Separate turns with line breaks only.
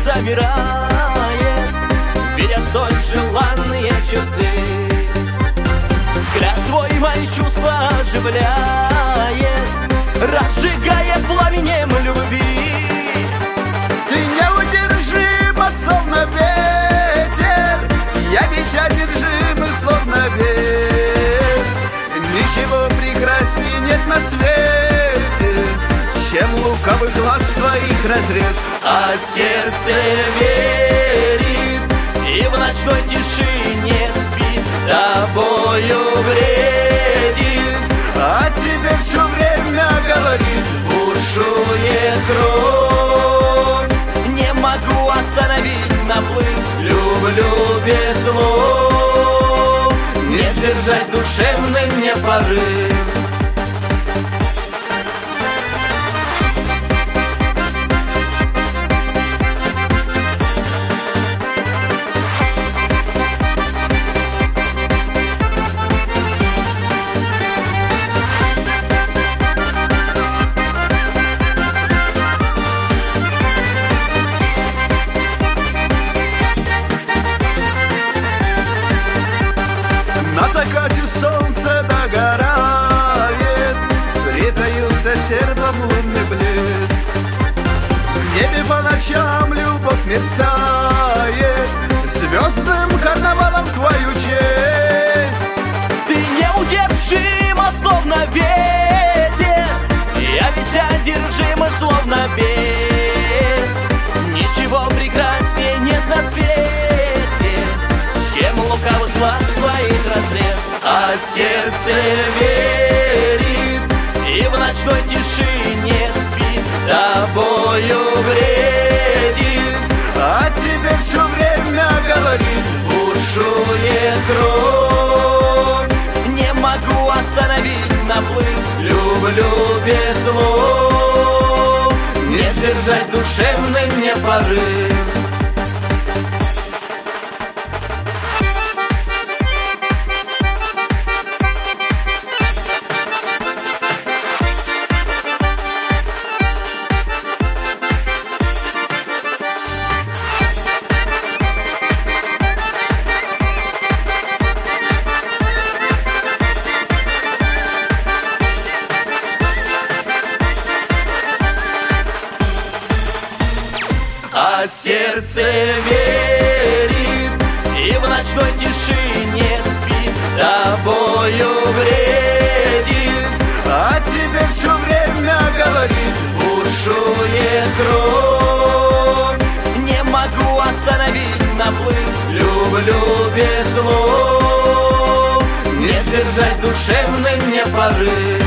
замирает, беря столь желанные черты. Взгляд твой мои чувства оживляет, разжигая пламенем любви.
Ты неудержима, словно ветер, я весь одержим, словно бес. Ничего прекрасней нет на свете, чем лукавый глаз твоих разрез.
А сердце верит и в ночной тишине спит, тобою бредит,
а тебе все время говорит.
бушует кровь, не могу остановить наплыв. Люблю без слов, не сдержать душевный мне порыв.
На закате солнце догорает, притаился сердцем лунный блеск. В небе по ночам любовь мерцает, звездным карнавалом в твою честь.
Ты неудержима, словно ветер, я весь одержима, словно бес. Ничего прекраснее нет на свете, чем лукавый глаз твоих разрез. А сердце верит и в ночной тишине спит, тобою бредит,
А тебе все время говорит.
бушует кровь, не могу остановить наплыв. Люблю без слов, не сдержать душевный мне порыв. А сердце верит и в ночной тишине спит, тобою бредит,
А тебе все время говорит.
бушует кровь, не могу остановить наплыв. Люблю без слов, не сдержать душевный мне порыв.